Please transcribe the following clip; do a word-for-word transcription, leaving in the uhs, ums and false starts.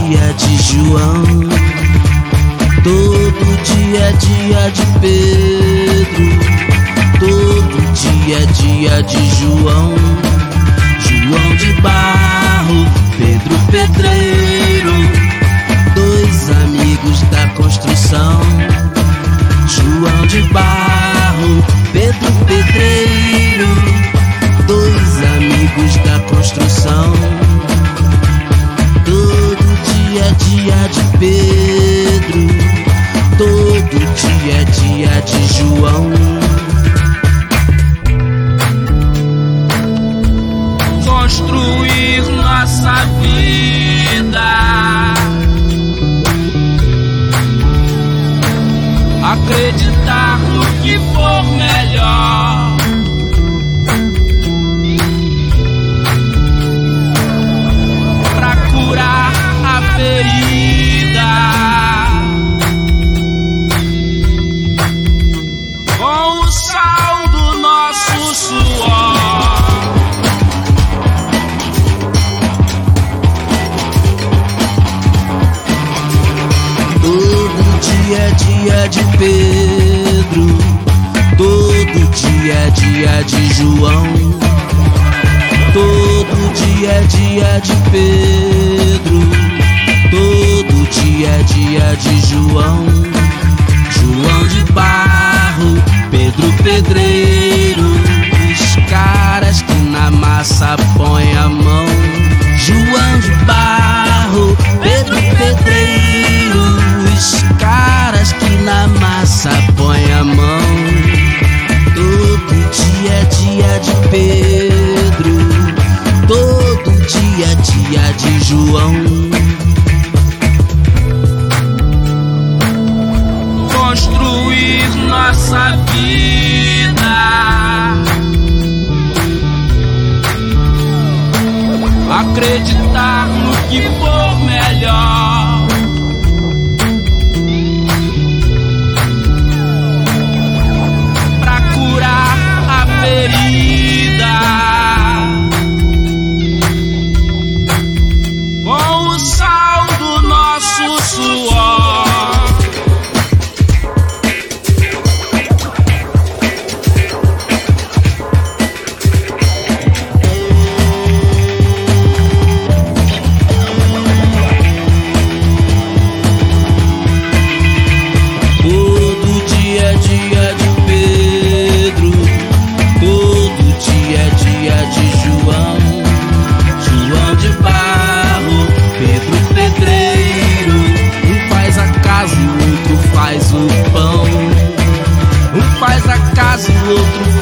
dia de João, todo dia é dia de Pedro, todo dia é dia de João. João de barro, Pedro pedreiro, dois amigos da construção. João de barro, Pedro pedreiro, dois amigos da construção. Todo dia é dia de Pedro, todo dia é dia de João. Construir nossa vida, acreditar no que for melhor, pra curar a ferida, com o sal do nosso suor. É dia de Pedro, todo dia é dia de João. Todo dia é dia de Pedro, todo dia é dia de João. João de barro, Pedro pedreiro, os caras que na massa põem a mão. João de barro, Pedro pedreiro, os caras que na massa põem a mão. Todo dia é dia de Pedro, todo dia é dia de João. Construir nossa vida, acreditar no que for melhor, pra curar a ferida, com o sal do nosso suor. Faz o pão, um faz a casa e o outro